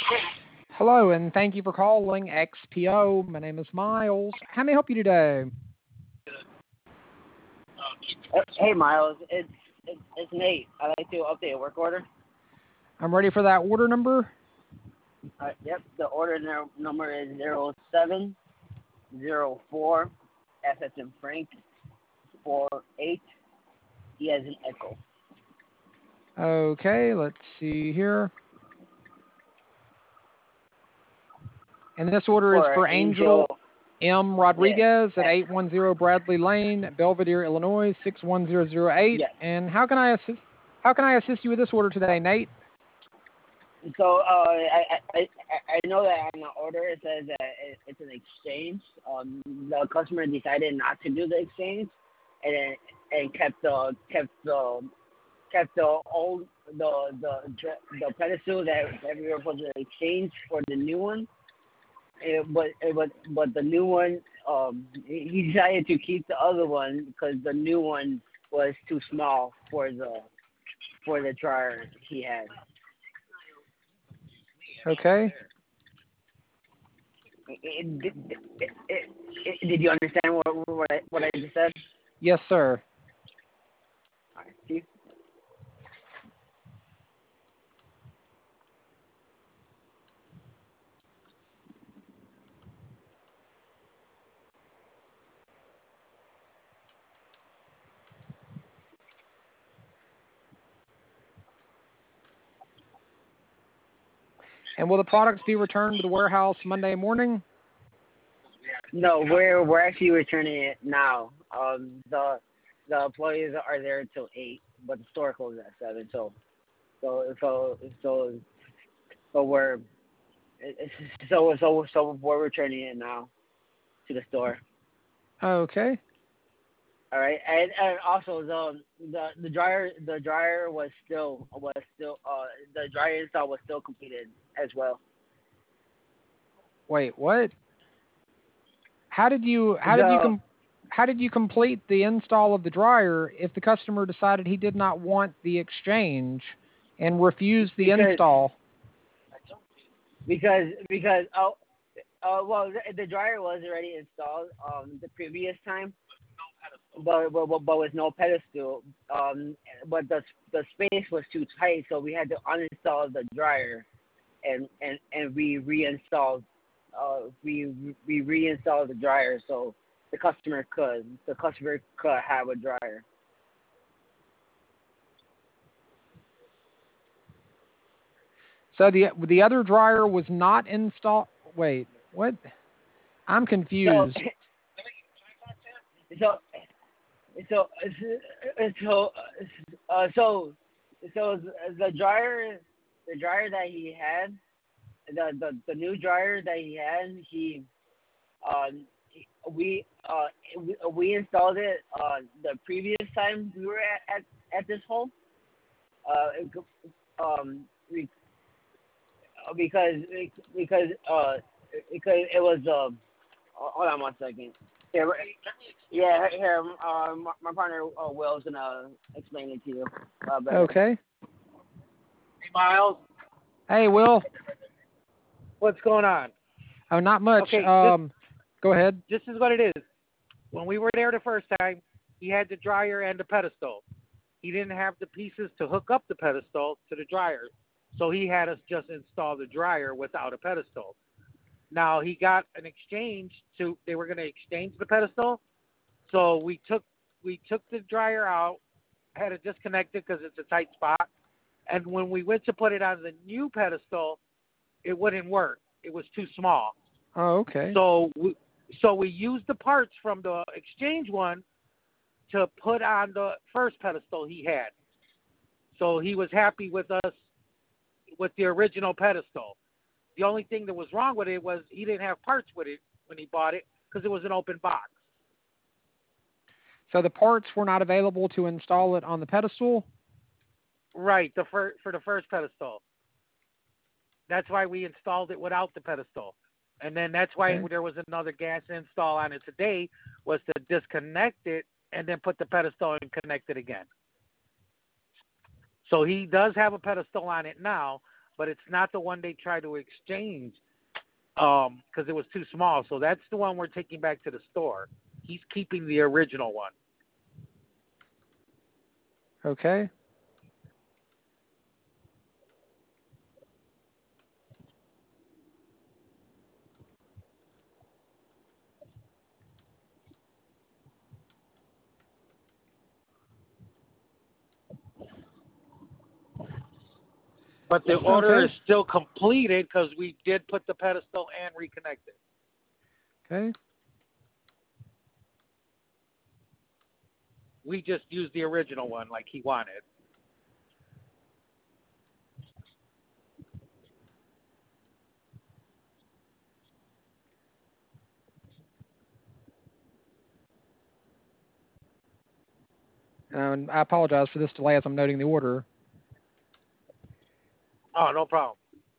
Hello, and thank you for calling XPO. My name is Miles. How may I help you today? Hey Miles, it's Nate. I'd like to update a work order. I'm ready for that order number. Yep, the order number is 0704 F as in Frank 48 E as in Echo. Okay, let's see here. And this order is For for Angel M. Yes. Rodriguez at 810 Bradley Lane, Belvedere, Illinois 61008. Yes. And how can I assist? How can I assist you with this order today, Nate? So I know that on the order it says that it's an exchange. The customer decided not to do the exchange, and kept the old the pedestal that we were supposed to exchange for the new one. But the new one, he decided to keep the other one because the new one was too small for the dryer he had. Okay. Did you understand what I just said? Yes, sir. All right, see? And will the products be returned to the warehouse Monday morning? No, we're actually returning it now. The employees are there till 8, but the store closes at 7. So we're we're returning it now to the store. Okay. All right, and also the dryer was still the dryer install was still completed as well. Wait, what? How did you The complete the install of the dryer if the customer decided he did not want the exchange and refused the because install? because well the dryer was already installed the previous time, but with no pedestal, but the space was too tight, so we had to uninstall the dryer and we reinstalled we reinstalled the dryer so the customer could have a dryer. So the other dryer was not installed. Wait, what? I'm So confused. so so so so so the dryer that he had the new dryer that he had um we installed it the previous time we were at this home we, because because uh because it was hold on 1 second. Yeah, here, my partner Will's gonna explain it to you better. Okay. Hey, Miles, Hey, Will. what's going on? Oh, not much. Okay, Go ahead. this is what it is. When we were there the first time, he had the dryer and the pedestal. He didn't have the pieces to hook up the pedestal to the dryer, so he had us just install the dryer without a pedestal. Now he got an exchange they were going to exchange the pedestal, so we took the dryer out, had it disconnected because it's a tight spot, and when we went to put it on the new pedestal, it wouldn't work. It was too small. Oh, okay. So we used the parts from the exchange one to put on the first pedestal he had. So he was happy with us with the original pedestal. The only thing that was wrong with it was he didn't have parts with it when he bought it because it was an open box. So the parts were not available to install it on the pedestal? Right, for the first pedestal. That's why we installed it without the pedestal. And then that's why Okay. there was another gas install on it today, was to disconnect it and then put the pedestal and connect it again. So he does have a pedestal on it now, but it's not the one they tried to exchange because it was too small. So that's the one we're taking back to the store. He's keeping the original one. Okay. But the order Okay. is still completed because we did put the pedestal and reconnect it. Okay. We just used the original one like he wanted. And I apologize for this delay as I'm noting the order. Oh, no problem.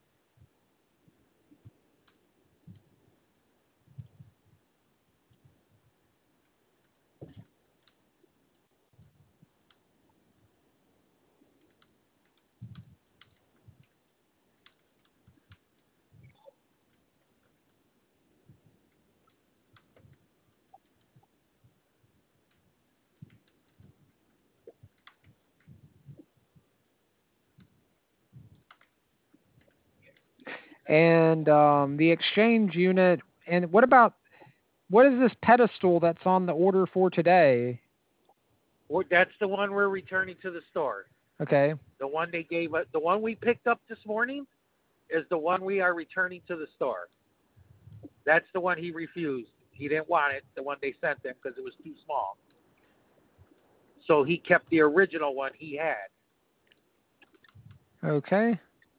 And the exchange unit. And what is this pedestal that's on the order for today? That's the one we're returning to the store. Okay. The one they gave us, the one we picked up this morning, is the one we are returning to the store. That's the one he refused. He didn't want it, the one they sent him, because it was too small. So he kept the original one he had. Okay.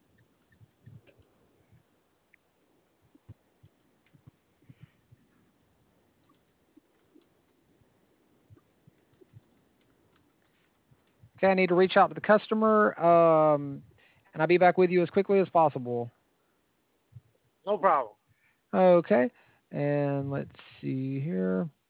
Okay, I need to reach out to the customer, and I'll be back with you as quickly as possible. No problem. Okay, and let's see here.